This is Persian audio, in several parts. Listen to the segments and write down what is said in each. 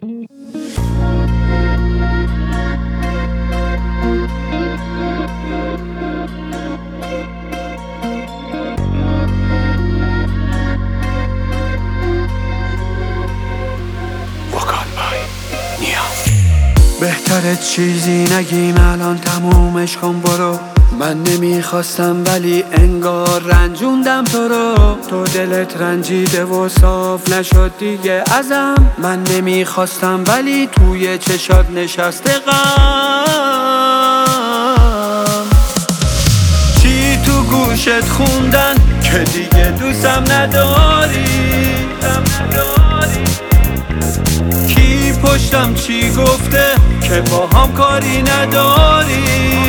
بهتره چیزی نگیم الان تمومش کن برو. من نمیخواستم ولی انگار رنجوندم تو رو. تو دلت رنجیده و صاف نشد دیگه ازم. من نمیخواستم ولی توی چشات نشسته غم. چی تو گوشت خوندن که دیگه دوستم نداری؟ کی پشتم چی گفته که با هم کاری نداری؟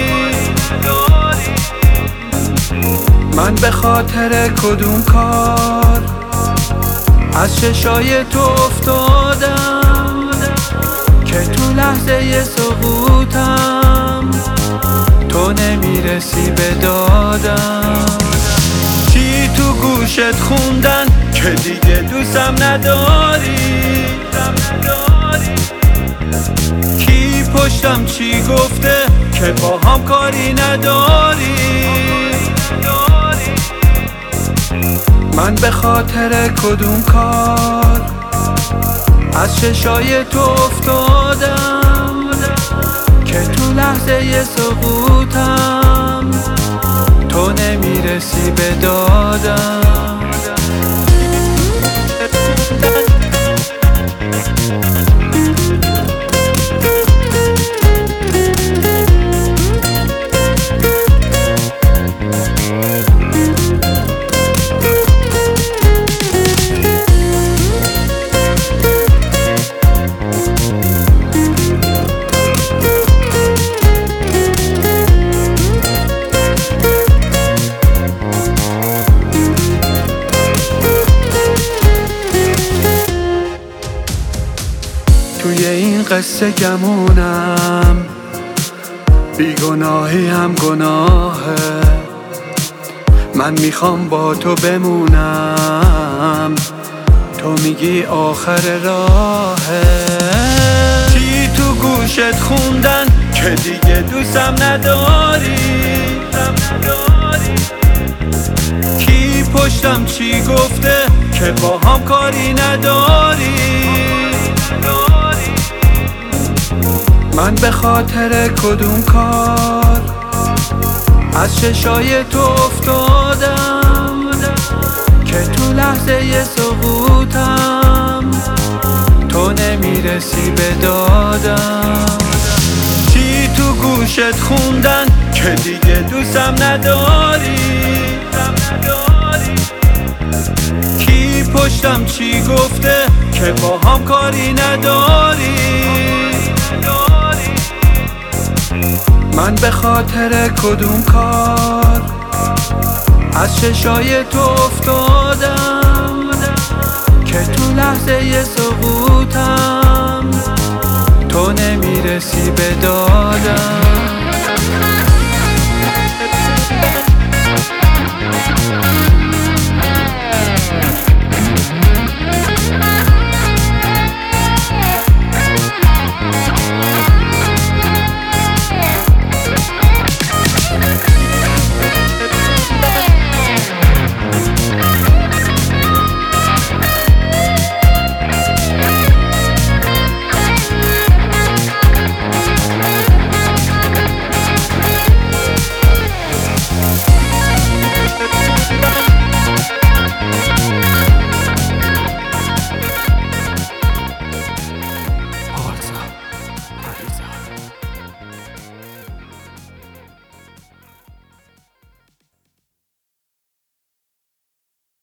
من به خاطر کدوم کار از چشای تو افتادم که تو لحظه سقوطم تو نمیرسی به دادم. چی تو گوشت خوندن که دیگه دوستم نداری؟ کی پشتم چی گفته که با هم کاری نداری؟ من به خاطر کدوم کار از چشای تو افتادم که تو لحظه سقوطم تو نمیرسی به دادم. توی این قصه گمونم، بیگناهی هم گناهه. من میخوام با تو بمونم، تو میگی آخر راهه. چی تو گوشت خوندن که دیگه دوستم نداری؟ کی پشتم چی گفته که با هم کاری نداری؟ من به خاطر کدوم کار از چشای تو افتادم که تو لحظه سقوطم تو نمیرسی به دادم. چی تو گوشت خوندن که دیگه دوستم نداری؟ کی پشتم چی گفته که با هم کاری نداری؟ من به خاطر کدوم کار از چشای تو افتادم که تو لحظه سقوطم تو نمیرسی به دادم.